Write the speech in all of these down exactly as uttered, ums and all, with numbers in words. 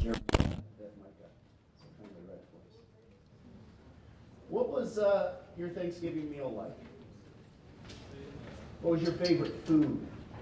Jeremiah that Micah so kindly read for us. What was uh, your Thanksgiving meal like? What was your favorite food?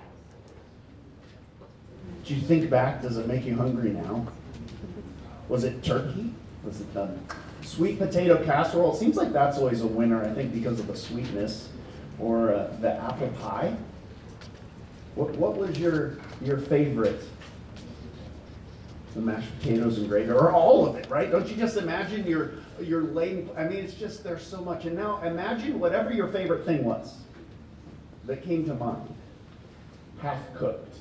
Did you think back? Does it make you hungry now? Was it turkey? Was it the sweet potato casserole? It seems like that's always a winner, I think, because of the sweetness. Or uh, the apple pie? What, what was your your favorite? The mashed potatoes and gravy, or all of it, right? Don't you just imagine you're you're laying? I mean, it's just there's so much. And now imagine whatever your favorite thing was that came to mind. Half cooked,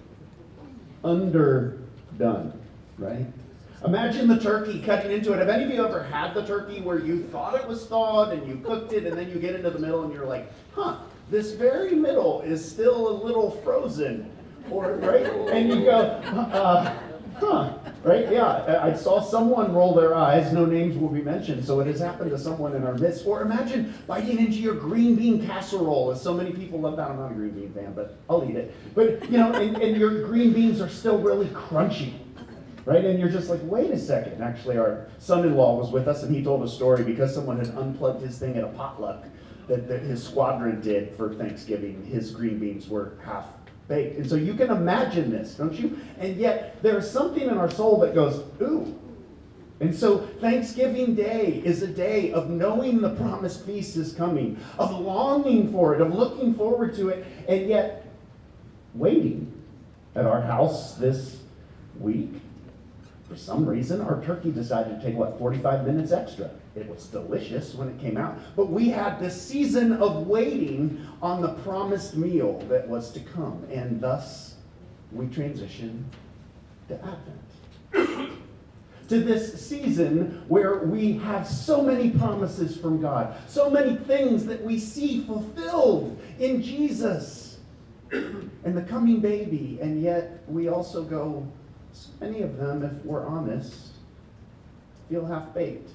underdone, right? Imagine the turkey cutting into it. Have any of you ever had the turkey where you thought it was thawed and you cooked it, and then you get into the middle and you're like, huh, this very middle is still a little frozen, or right? And you go, uh, huh, right? Yeah, I saw someone roll their eyes. No names will be mentioned, so it has happened to someone in our midst. Or imagine biting into your green bean casserole, as so many people love that. I'm not a green bean fan, but I'll eat it. But, you know, and, and your green beans are still really crunchy. Right? And you're just like, wait a second. Actually, our son-in-law was with us, and he told a story because someone had unplugged his thing at a potluck that, that his squadron did for Thanksgiving. His green beans were half baked. And so you can imagine this, don't you? And yet, there's something in our soul that goes, ooh. And so Thanksgiving Day is a day of knowing the promised feast is coming, of longing for it, of looking forward to it, and yet waiting. At our house this week, for some reason, our turkey decided to take, what, forty-five minutes extra. It was delicious when it came out. But we had this season of waiting on the promised meal that was to come. And thus, we transition to Advent. To this season where we have so many promises from God. So many things that we see fulfilled in Jesus. And the coming baby. And yet, we also go, so many of them, if we're honest, feel half-baked.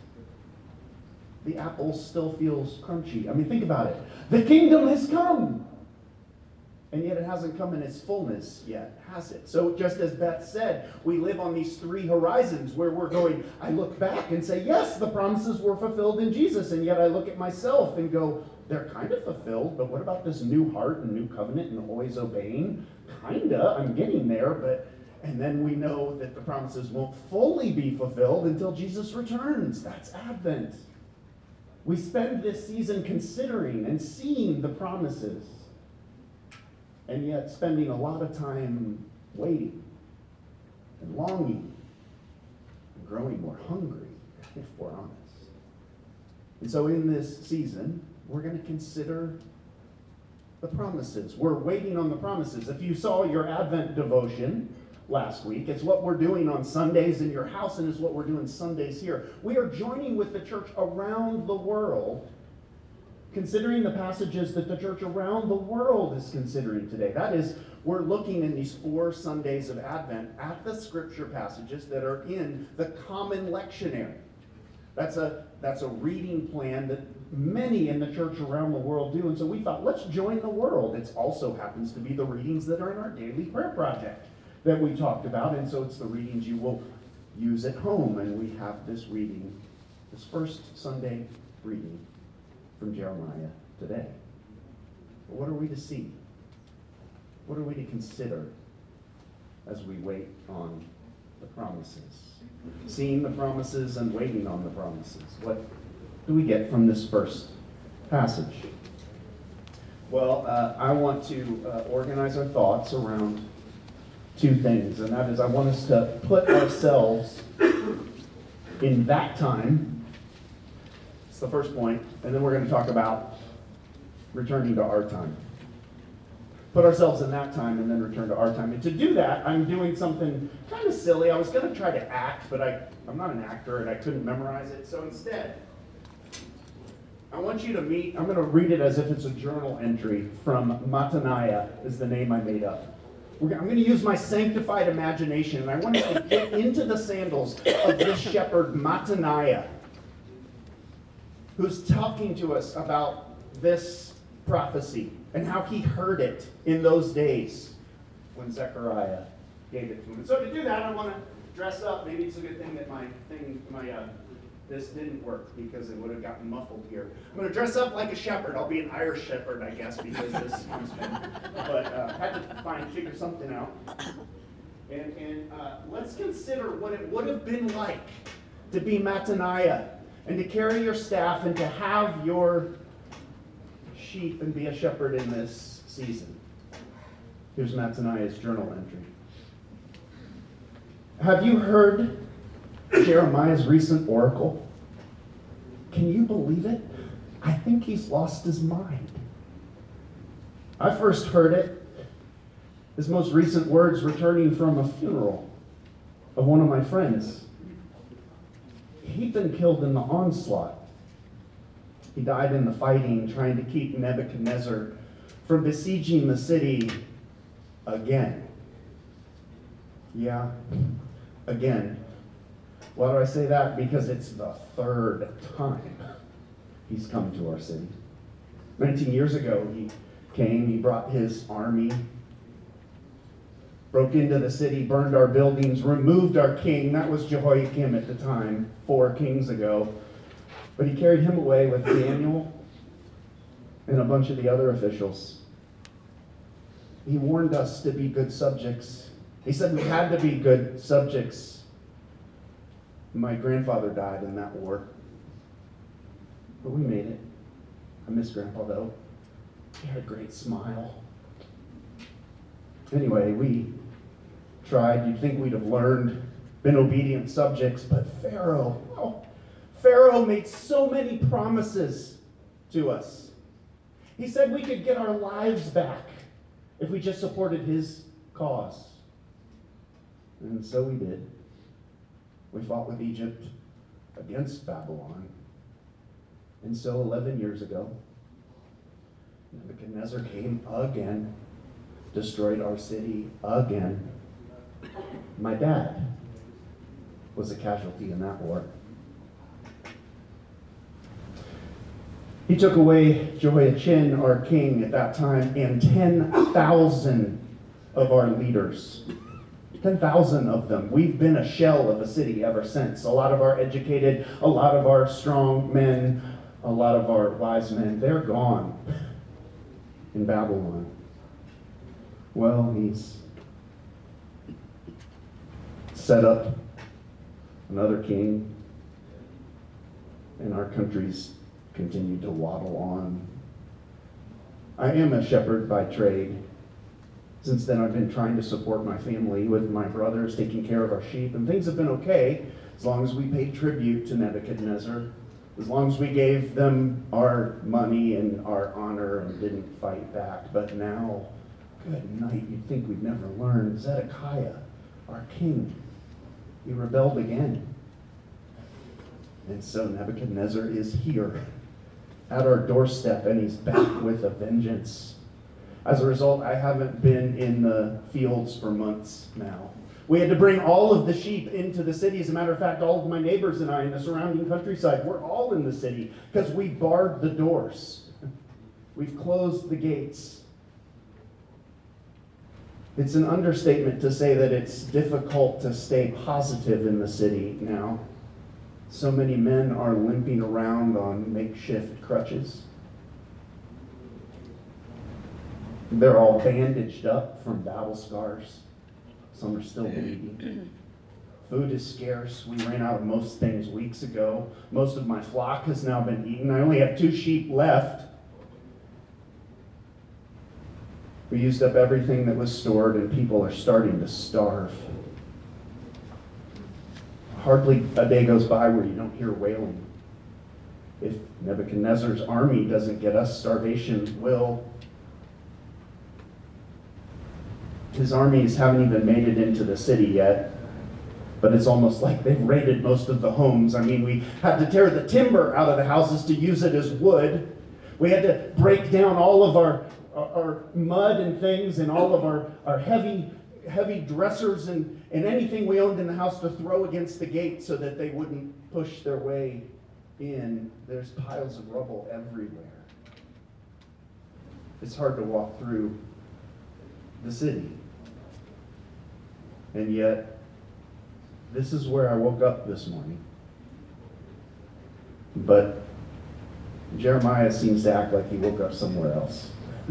The apple still feels crunchy. I mean, think about it. The kingdom has come. And yet it hasn't come in its fullness yet, has it? So just as Beth said, we live on these three horizons where we're going, I look back and say, yes, the promises were fulfilled in Jesus. And yet I look at myself and go, they're kind of fulfilled, but what about this new heart and new covenant and always obeying? Kinda, I'm getting there, but... And then we know that the promises won't fully be fulfilled until Jesus returns. That's Advent. We spend this season considering and seeing the promises, and yet spending a lot of time waiting and longing and growing more hungry, if we're honest. And so in this season, we're going to consider the promises. We're waiting on the promises. If you saw your Advent devotion last week, it's what we're doing on Sundays in your house, and it's what we're doing Sundays here. We are joining with the church around the world, considering the passages that the church around the world is considering today. That is, we're looking in these four Sundays of Advent at the scripture passages that are in the common lectionary. That's a that's a reading plan that many in the church around the world do, and so we thought, let's join the world. It also happens to be the readings that are in our daily prayer project that we talked about, and so it's the readings you will use at home. And we have this reading, this first Sunday reading from Jeremiah today. But what are we to see? What are we to consider as we wait on the promises? Seeing the promises and waiting on the promises. What do we get from this first passage? Well, uh, I want to uh, organize our thoughts around two things, and that is I want us to put ourselves in that time. It's the first point, and then we're going to talk about returning to our time. Put ourselves in that time and then return to our time. And to do that, I'm doing something kind of silly. I was going to try to act, but I, I'm not an actor and I couldn't memorize it. So instead, I want you to meet, I'm going to read it as if it's a journal entry from Mataniah, is the name I made up. I'm going to use my sanctified imagination, and I want us to get into the sandals of this shepherd, Mataniah, who's talking to us about this prophecy and how he heard it in those days when Zechariah gave it to him. And so to do that, I want to dress up. Maybe it's a good thing that my thing, my uh, this didn't work because it would have gotten muffled here. I'm going to dress up like a shepherd. I'll be an Irish shepherd, I guess, because this comes from. But uh, had to find figure something out. And, and uh, let's consider what it would have been like to be Mattaniah and to carry your staff and to have your sheep and be a shepherd in this season. Here's Mattaniah's journal entry. Have you heard Jeremiah's recent oracle? Can you believe it? I think he's lost his mind. I first heard it, his most recent words, returning from a funeral of one of my friends. He'd been killed in the onslaught. He died in the fighting, trying to keep Nebuchadnezzar from besieging the city again. Yeah, again. Why do I say that? Because it's the third time he's come to our city. nineteen years ago, he came, he brought his army, broke into the city, burned our buildings, removed our king. That was Jehoiakim at the time, four kings ago. But he carried him away with Daniel and a bunch of the other officials. He warned us to be good subjects. He said we had to be good subjects. My grandfather died in that war. But we made it. I miss Grandpa, though. He had a great smile. Anyway, we tried. You'd think we'd have learned, been obedient subjects, but Pharaoh, oh, Pharaoh made so many promises to us. He said we could get our lives back if we just supported his cause. And so we did. We fought with Egypt against Babylon. And so eleven years ago, Nebuchadnezzar came again, destroyed our city again. My dad was a casualty in that war. He took away Jehoiachin, our king at that time, and ten thousand of our leaders. ten thousand of them. We've been a shell of a city ever since. A lot of our educated, a lot of our strong men, a lot of our wise men, they're gone in Babylon. Well, he's set up another king, and our country's continued to waddle on. I am a shepherd by trade. Since then, I've been trying to support my family with my brothers, taking care of our sheep, and things have been okay as long as we paid tribute to Nebuchadnezzar, as long as we gave them our money and our honor and didn't fight back. But now, good night, you'd think we'd never learn. Zedekiah, our king, he rebelled again. And so Nebuchadnezzar is here at our doorstep, and he's back with a vengeance. As a result, I haven't been in the fields for months now. We had to bring all of the sheep into the city. As a matter of fact, all of my neighbors and I in the surrounding countryside, we're all in the city because we barred the doors. We've closed the gates. It's an understatement to say that it's difficult to stay positive in the city now. So many men are limping around on makeshift crutches. They're all bandaged up from battle scars. Some are still bleeding. Food is scarce. We ran out of most things weeks ago. Most of my flock has now been eaten. I only have two sheep left. We used up everything that was stored, and people are starting to starve. Hardly a day goes by where you don't hear wailing. If Nebuchadnezzar's army doesn't get us, starvation will. His armies haven't even made it into the city yet, but it's almost like they've raided most of the homes. I mean, we had to tear the timber out of the houses to use it as wood. We had to break down all of our, our, our mud and things and all of our, our heavy, heavy dressers and, and anything we owned in the house to throw against the gate so that they wouldn't push their way in. There's piles of rubble everywhere. It's hard to walk through the city. And yet, this is where I woke up this morning. But Jeremiah seems to act like he woke up somewhere else.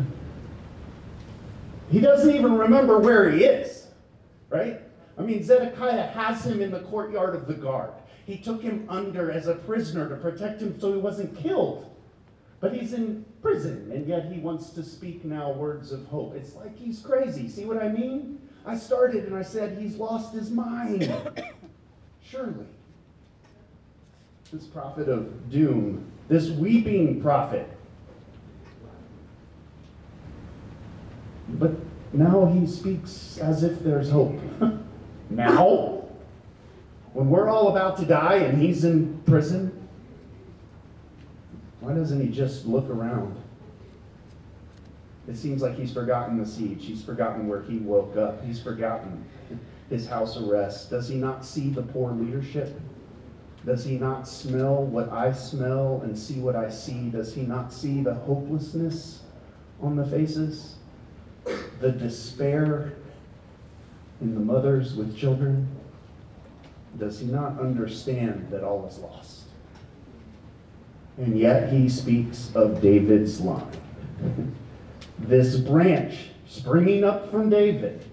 He doesn't even remember where he is, right? I mean, Zedekiah has him in the courtyard of the guard. He took him under as a prisoner to protect him so he wasn't killed. But he's in prison, and yet he wants to speak now words of hope. It's like he's crazy. See what I mean? I started and I said he's lost his mind. Surely. This prophet of doom, this weeping prophet. But now he speaks as if there's hope. Now? When we're all about to die and he's in prison? Why doesn't he just look around? It seems like he's forgotten the siege. He's forgotten where he woke up. He's forgotten his house arrest. Does he not see the poor leadership? Does he not smell what I smell and see what I see? Does he not see the hopelessness on the faces? The despair in the mothers with children? Does he not understand that all is lost? And yet he speaks of David's line. This branch springing up from David.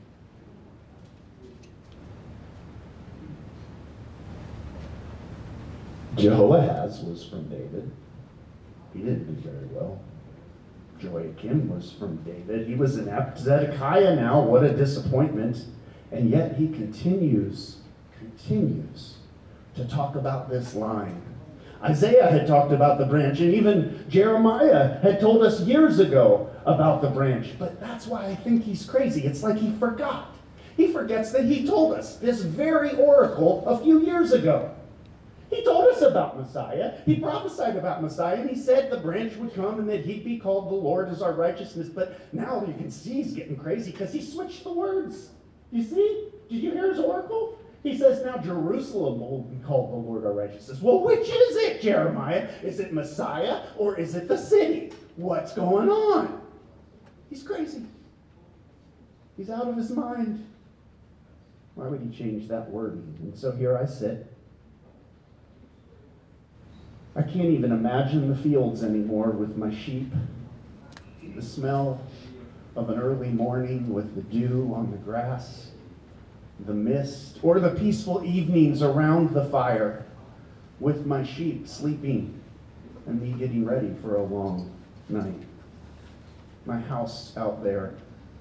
Jehoahaz was from David. He didn't do very well. Joachim was from David. He was inept. Zedekiah now, what a disappointment. And yet he continues, continues to talk about this line. Isaiah had talked about the branch, and even Jeremiah had told us years ago about the branch. But that's why I think he's crazy. It's like he forgot. He forgets that he told us this very oracle a few years ago. He told us about Messiah. He prophesied about Messiah, and he said the branch would come and that he'd be called the Lord as our righteousness. But now you can see he's getting crazy because he switched the words. You see? Did you hear his oracle? He says now Jerusalem will be called the Lord our righteousness. Well, which is it, Jeremiah? Is it Messiah or is it the city? What's going on? He's crazy. He's out of his mind. Why would he change that wording? And so here I sit. I can't even imagine the fields anymore with my sheep. The smell of an early morning with the dew on the grass. The mist, or the peaceful evenings around the fire with my sheep sleeping and me getting ready for a long night. My house out there,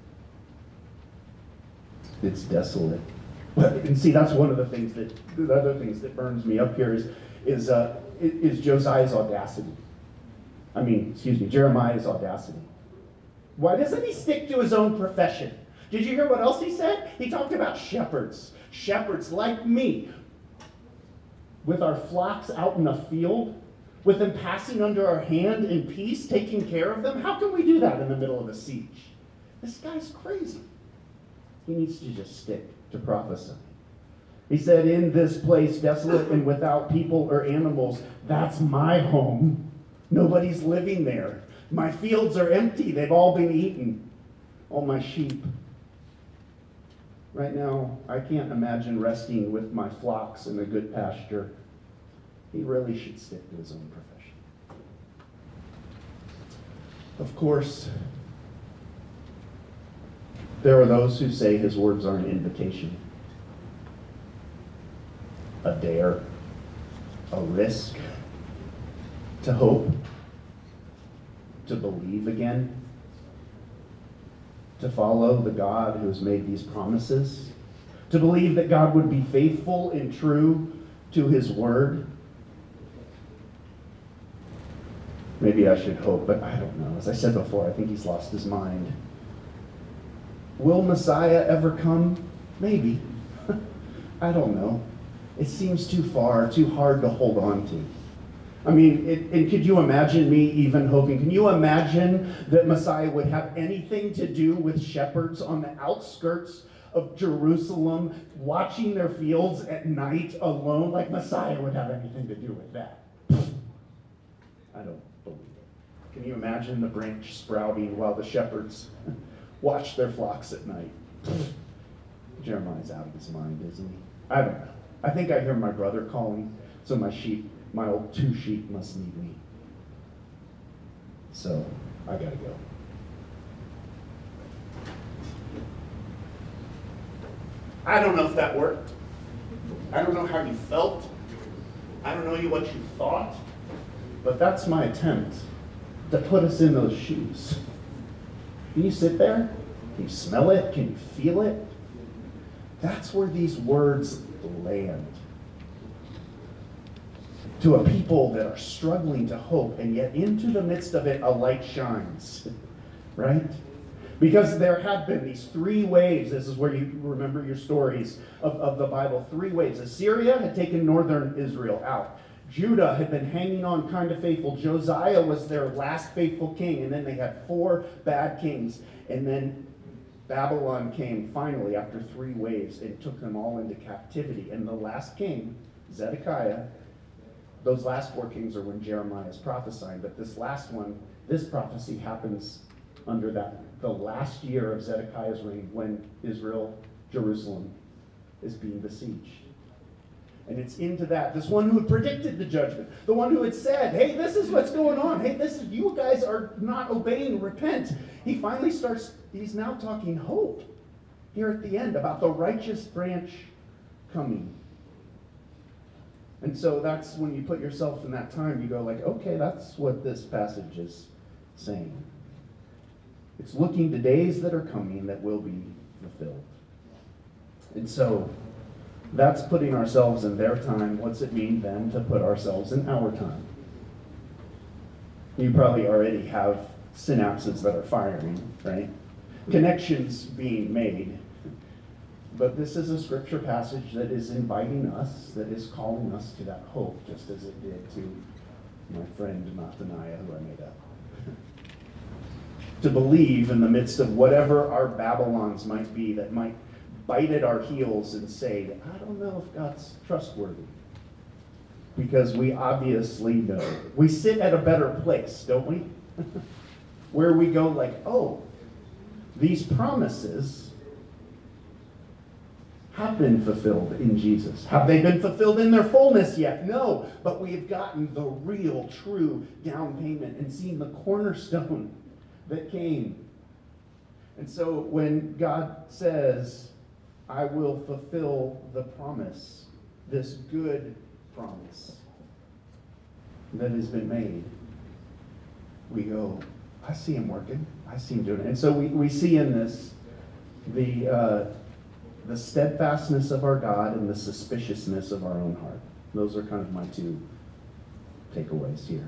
it's desolate. And see, that's one of the things that, the other things that burns me up here is, is, uh, is Josiah's audacity. I mean, excuse me, Jeremiah's audacity. Why doesn't he stick to his own profession? Did you hear what else he said? He talked about shepherds. Shepherds like me, with our flocks out in a field, with them passing under our hand in peace, taking care of them. How can we do that in the middle of a siege? This guy's crazy. He needs to just stick to prophecy. He said, in this place, desolate and without people or animals, that's my home. Nobody's living there. My fields are empty. They've all been eaten. All my sheep. Right now, I can't imagine resting with my flocks in a good pasture. He really should stick to his own profession. Of course, there are those who say his words are an invitation, a dare, a risk, to hope, to believe again, to follow the God who has made these promises, to believe that God would be faithful and true to his word. Maybe I should hope, but I don't know. As I said before, I think he's lost his mind. Will Messiah ever come? Maybe. I don't know. It seems too far, too hard to hold on to. I mean, it, and could you imagine me even hoping? Can you imagine that Messiah would have anything to do with shepherds on the outskirts of Jerusalem, watching their fields at night alone? Like Messiah would have anything to do with that. I don't believe it. Can you imagine the branch sprouting while the shepherds watch their flocks at night? Jeremiah's out of his mind, isn't he? I don't know. I think I hear my brother calling, so my sheep, my old two sheep must need me. So I gotta go. I don't know if that worked. I don't know how you felt. I don't know you what you thought. But that's my attempt to put us in those shoes. Can you sit there? Can you smell it? Can you feel it? That's where these words land. To a people that are struggling to hope, and yet into the midst of it, a light shines. Right? Because there have been these three waves. This is where you remember your stories of, of the Bible. Three waves. Assyria had taken northern Israel out. Judah had been hanging on kind of faithful. Josiah was their last faithful king. And then they had four bad kings. And then Babylon came finally after three waves and took them all into captivity. And the last king, Zedekiah, those last four kings are when Jeremiah is prophesying. But this last one, this prophecy happens under that, the last year of Zedekiah's reign, when Israel, Jerusalem, is being besieged. And it's into that, this one who had predicted the judgment, the one who had said, hey, this is what's going on. Hey, this is, you guys are not obeying, repent. He finally starts, he's now talking hope here at the end about the righteous branch coming. And so that's when you put yourself in that time, you go like, okay, that's what this passage is saying. It's looking to days that are coming that will be fulfilled. And so that's putting ourselves in their time. What's it mean then to put ourselves in our time? You probably already have synapses that are firing, right? Connections being made. But this is a scripture passage that is inviting us, that is calling us to that hope, just as it did to my friend Nathaniah, who I made up. To believe in the midst of whatever our Babylons might be that might bite at our heels and say, I don't know if God's trustworthy. Because we obviously know. We sit at a better place, don't we? Where we go like, oh, these promises have been fulfilled in Jesus. Have they been fulfilled in their fullness yet? No, but we have gotten the real, true down payment and seen the cornerstone that came. And so when God says, I will fulfill the promise, this good promise that has been made, we go, I see him working. I see him doing it. And so we, we see in this the uh, the steadfastness of our God and the suspiciousness of our own heart. Those are kind of my two takeaways here.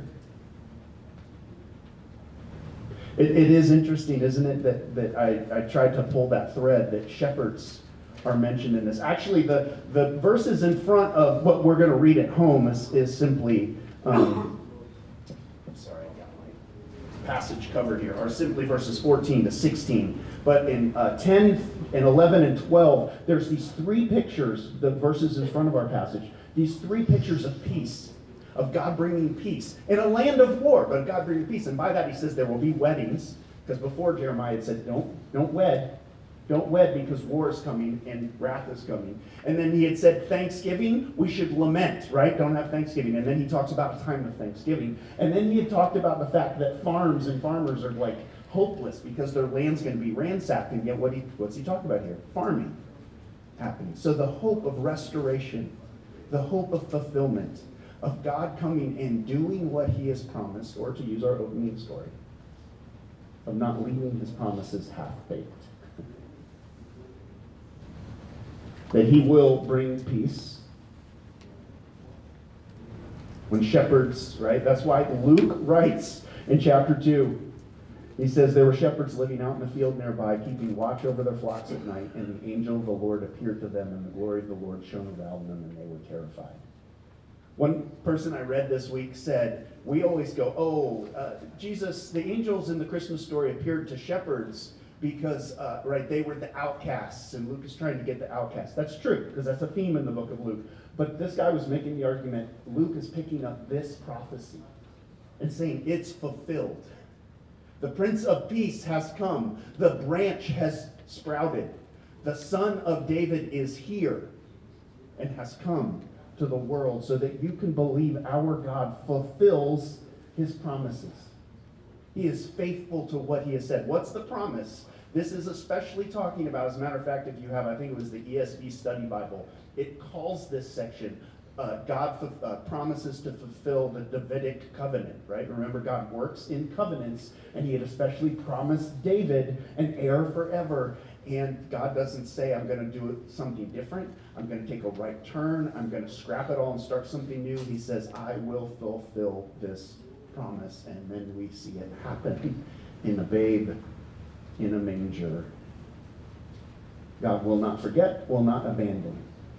It, it is interesting, isn't it, that, that I, I tried to pull that thread that shepherds are mentioned in this. Actually, the, the verses in front of what we're going to read at home is, is simply, um, I'm sorry, I got my passage covered here, are simply verses fourteen to sixteen. But in uh, ten and eleven and twelve, there's these three pictures, the verses in front of our passage, these three pictures of peace. Of God bringing peace in a land of war, but God bringing peace. And by that he says there will be weddings, because before Jeremiah had said, don't, don't wed. Don't wed because war is coming and wrath is coming. And then he had said Thanksgiving, we should lament, right? Don't have Thanksgiving. And then he talks about a time of Thanksgiving. And then he had talked about the fact that farms and farmers are like hopeless because their land's going to be ransacked. And yet what he, what's he talking about here? Farming happening. So the hope of restoration, the hope of fulfillment, of God coming and doing what he has promised, or to use our opening story, of not leaving his promises half-baked. That he will bring peace. When shepherds, right? That's why Luke writes in chapter two, he says, there were shepherds living out in the field nearby, keeping watch over their flocks at night, and the angel of the Lord appeared to them, and the glory of the Lord shone around them, and they were terrified. One person I read this week said, we always go, oh, uh, Jesus, the angels in the Christmas story appeared to shepherds because, uh, right, they were the outcasts, and Luke is trying to get the outcasts. That's true, because that's a theme in the book of Luke. But this guy was making the argument, Luke is picking up this prophecy and saying it's fulfilled. The Prince of Peace has come. The branch has sprouted. The Son of David is here. and has come to the world so that you can believe our God fulfills his promises. He is faithful to what he has said. What's the promise? This is especially talking about, as a matter of fact, if you have, I think it was the E S V Study Bible, it calls this section, uh, God uh, promises to fulfill the Davidic covenant, right? Remember, God works in covenants, and he had especially promised David an heir forever. And God doesn't say, I'm going to do something different. I'm going to take a right turn. I'm going to scrap it all and start something new. He says, I will fulfill this promise. And then we see it happen in a babe in a manger. God will not forget, will not abandon.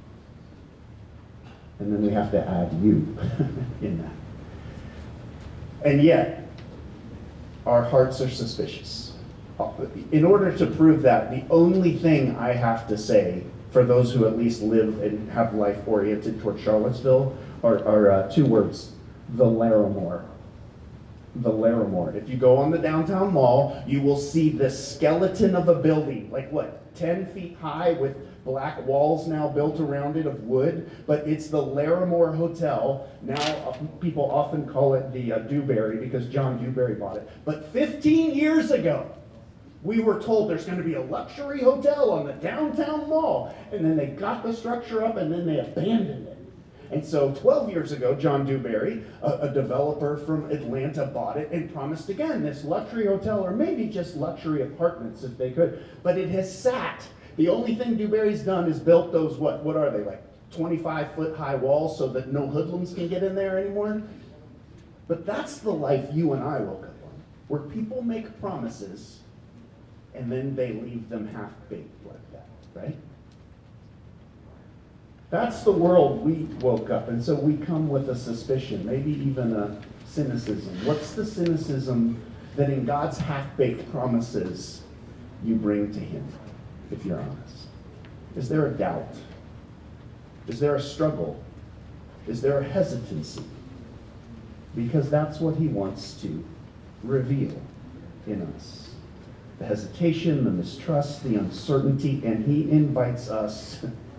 And then we have to add you in that. And yet, our hearts are suspicious. In order to prove that, the only thing I have to say for those who at least live and have life oriented toward Charlottesville are, are uh, two words: the Larimore. The Larimore. If you go on the downtown mall, you will see the skeleton of a building, like what, ten feet high with black walls now built around it of wood, but it's the Larimore Hotel. Now uh, people often call it the uh, Dewberry because John Dewberry bought it. But fifteen years ago, we were told there's going to be a luxury hotel on the downtown mall, and then they got the structure up and then they abandoned it. And so twelve years ago, John Dewberry, a, a developer from Atlanta, bought it and promised again this luxury hotel, or maybe just luxury apartments if they could. But it has sat. The only thing Dewberry's done is built those, what, what are they, like twenty-five foot high walls so that no hoodlums can get in there anymore? But that's the life you and I woke up on, where people make promises and then they leave them half-baked like that, right? That's the world we woke up, and so we come with a suspicion, maybe even a cynicism. What's the cynicism that in God's half-baked promises you bring to him, if you're honest? Is there a doubt? Is there a struggle? Is there a hesitancy? Because that's what he wants to reveal in us. The hesitation, the mistrust, the uncertainty, and he invites us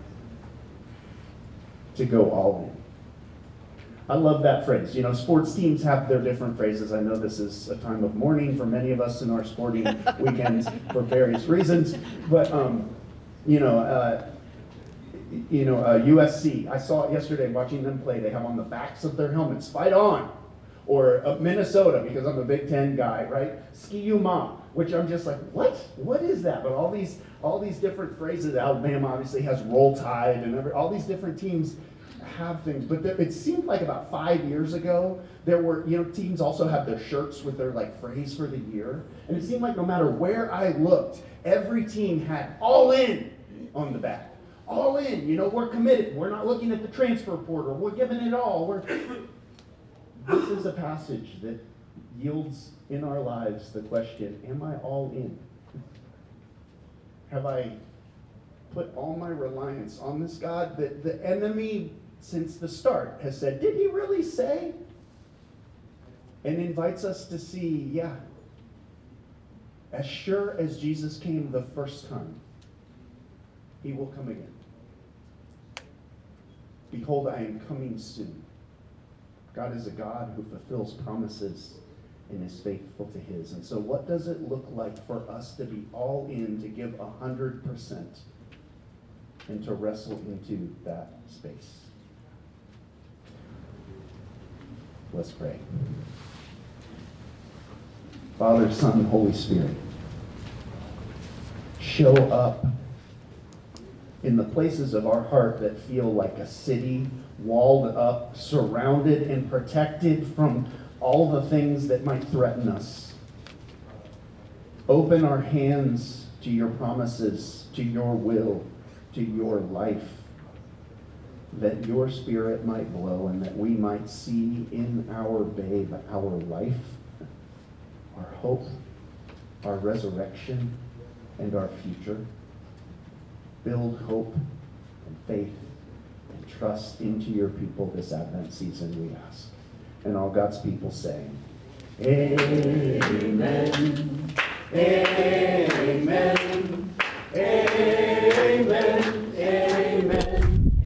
to go all in. I love that phrase. You know, sports teams have their different phrases. I know this is a time of mourning for many of us in our sporting weekends for various reasons. But, um, you know, uh, you know, uh, U S C, I saw it yesterday watching them play. They have on the backs of their helmets, fight on. Or uh, Minnesota, because I'm a Big Ten guy, right? Ski-U-Ma, which I'm just like, what? What is that? But all these all these different phrases. Alabama obviously has Roll Tide, and every, all these different teams have things. But there, it seemed like about five years ago, there were, you know, teams also have their shirts with their like phrase for the year. And it seemed like no matter where I looked, every team had all in on the back. All in, you know, we're committed. We're not looking at the transfer portal. We're giving it all. We're This is a passage that yields in our lives the question, am I all in? Have I put all my reliance on this God that the enemy since the start has said, did he really say? And invites us to see, yeah, as sure as Jesus came the first time, he will come again. Behold, I am coming soon. God is a God who fulfills promises and is faithful to his. And so what does it look like for us to be all in, to give one hundred percent, and to wrestle into that space? Let's pray. Father, Son, Holy Spirit, show up in the places of our heart that feel like a city walled up, surrounded and protected from all the things that might threaten us. Open our hands to your promises, to your will, to your life, that your Spirit might blow and that we might see in our babe our life, our hope, our resurrection, and our future. Build hope and faith and trust into your people this Advent season, we ask. And all God's people say, Amen. Amen. Amen.